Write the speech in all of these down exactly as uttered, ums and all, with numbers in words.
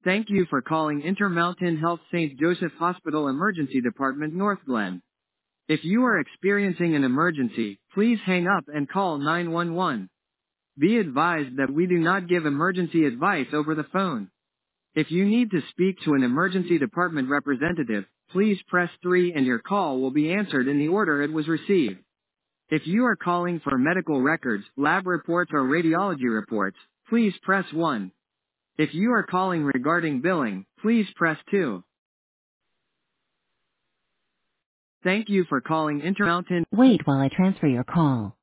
Thank you for calling Intermountain Health Saint Joseph Hospital Emergency Department North Glen. If you are experiencing an emergency, please hang up and call nine one one. Be advised that we do not give emergency advice over the phone. If you need to speak to an emergency department representative, please press three and your call will be answered in the order it was received. If you are calling for medical records, lab reports or radiology reports, please press one. If you are calling regarding billing, please press two. Thank you for calling Intermountain. Wait while I transfer your call.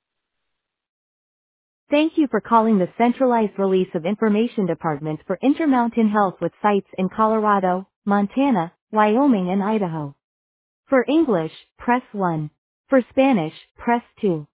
Thank you for calling the Centralized Release of Information Department for Intermountain Health with sites in Colorado, Montana, Wyoming and Idaho. For English, press one. For Spanish, press two.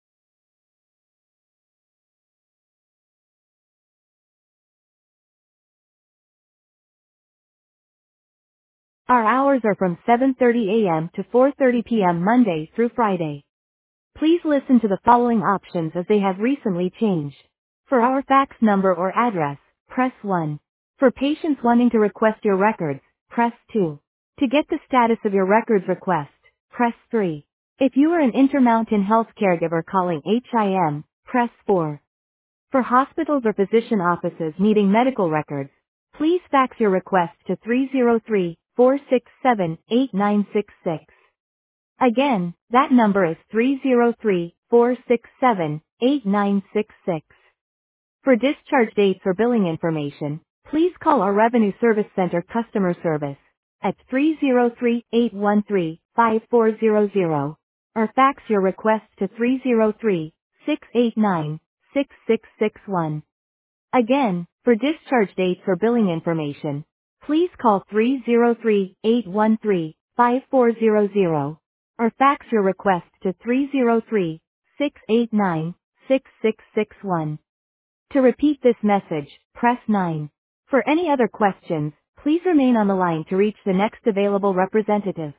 Our hours are from seven thirty a m to four thirty p m Monday through Friday. Please listen to the following options as they have recently changed. For our fax number or address, press one. For patients wanting to request your records, press two. To get the status of your records request, press three. If you are an Intermountain Health caregiver calling H I M, press four. For hospitals or physician offices needing medical records, please fax your request to three zero three, four six seven, eight nine six six. Again, that number is three zero three, four six seven, eight nine six six. For discharge dates or billing information, please call our Revenue Service Center customer service at three zero three, eight one three, five four zero zero or fax your request to three zero three, six eight nine, six six six one. Again, for discharge dates or billing information, please call three zero three, eight one three, five four zero zero or fax your request to three zero three, six eight nine, six six six one. To repeat this message, press nine. For any other questions, please remain on the line to reach the next available representative.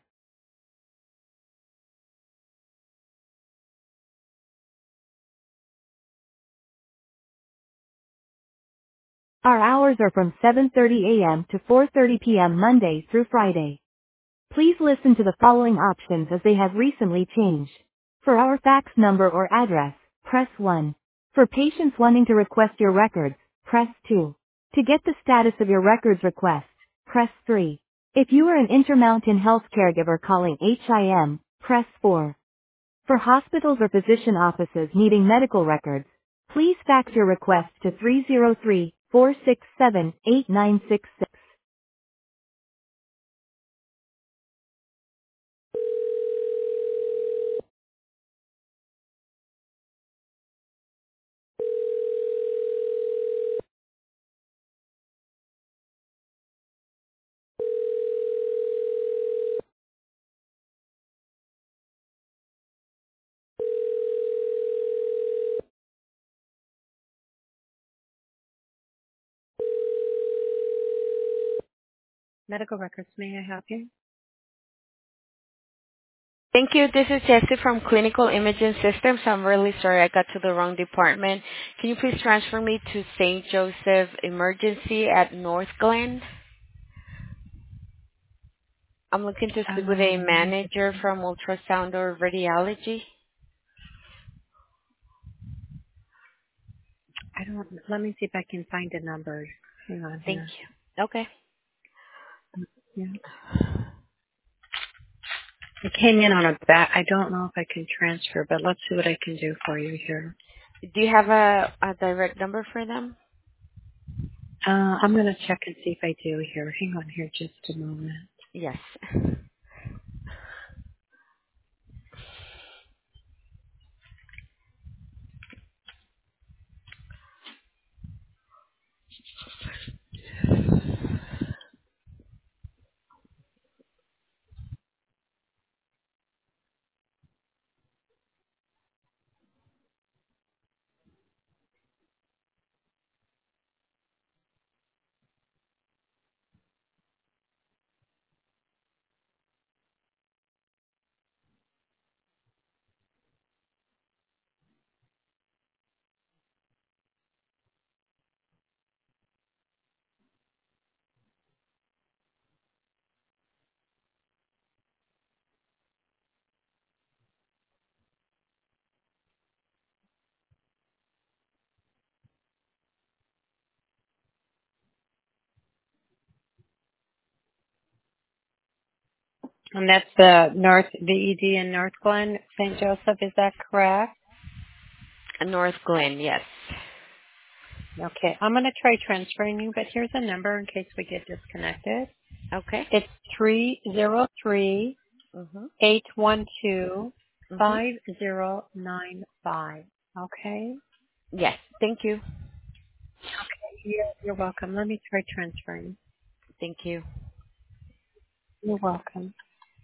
Our hours are from seven thirty a m to four thirty p m Monday through Friday. Please listen to the following options as they have recently changed. For our fax number or address, press one. For patients wanting to request your records, press two. To get the status of your records request, press three. If you are an Intermountain Health caregiver calling H I M, press four. For hospitals or physician offices needing medical records, please fax your request to three zero three, four six seven, eight nine six six. Medical records, may I help you? Thank you. This is Jessie from Clinical Imaging Systems. I'm really sorry I got to the wrong department. Can you please transfer me to Saint Joseph Emergency at North Glen? I'm looking to speak with a Um, manager from ultrasound or radiology. I don't, let me see if I can find a number. Hang on Thank here. you. Okay. Yeah. I came in on a bat. I don't know if I can transfer, but let's see what I can do for you here. Do you have a, a direct number for them? Uh, I'm going to check and see if I do here. Hang on here just a moment. Yes. And that's the North V E D in North Glen, Saint Joseph. Is that correct? North Glen, yes. Okay. I'm going to try transferring you, but here's a number in case we get disconnected. Okay. It's three zero three, Mhm. eight one two, Mhm. five zero nine five. Okay? Yes. Thank you. You're, you're welcome. Let me try transferring. Thank you. You're welcome.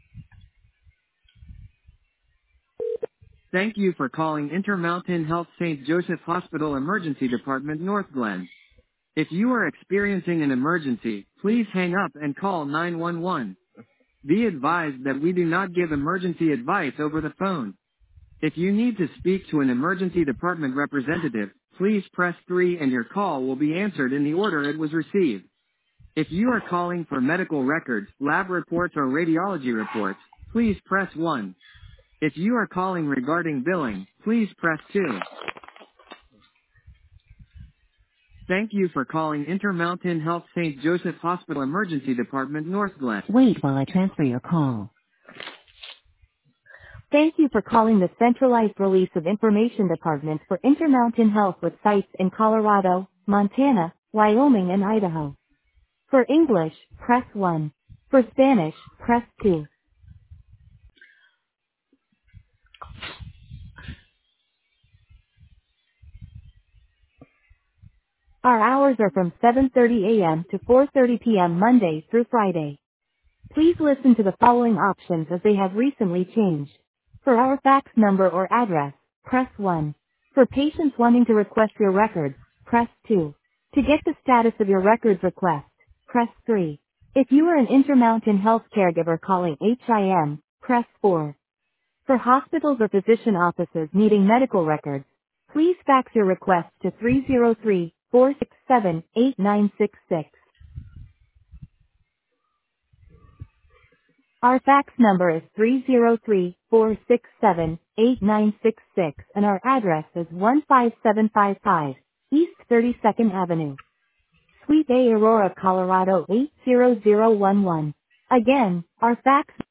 Thank you for calling Intermountain Health Saint Joseph Hospital Emergency Department, North Glen. If you are experiencing an emergency, please hang up and call nine one one. Be advised that we do not give emergency advice over the phone. If you need to speak to an emergency department representative, please press three and your call will be answered in the order it was received. If you are calling for medical records, lab reports or radiology reports, please press one. If you are calling regarding billing, please press two. Thank you for calling Intermountain Health Saint Joseph Hospital Emergency Department, North Glen. Wait while I transfer your call. Thank you for calling the Centralized Release of Information Department for Intermountain Health with sites in Colorado, Montana, Wyoming and Idaho. For English, press one. For Spanish, press two. Our hours are from seven thirty a m to four thirty p m Monday through Friday. Please listen to the following options as they have recently changed. For our fax number or address, press one. For patients wanting to request your records, press two. To get the status of your records request, press three. If you are an Intermountain Health caregiver calling H I M, press four. For hospitals or physician offices needing medical records, please fax your request to three zero three, four six seven, eight nine six six. Our fax number is three zero three, four six seven, eight nine six six and our address is one five seven five five East thirty-second Avenue, Suite A, Aurora, Colorado eight zero zero one one. Again, our fax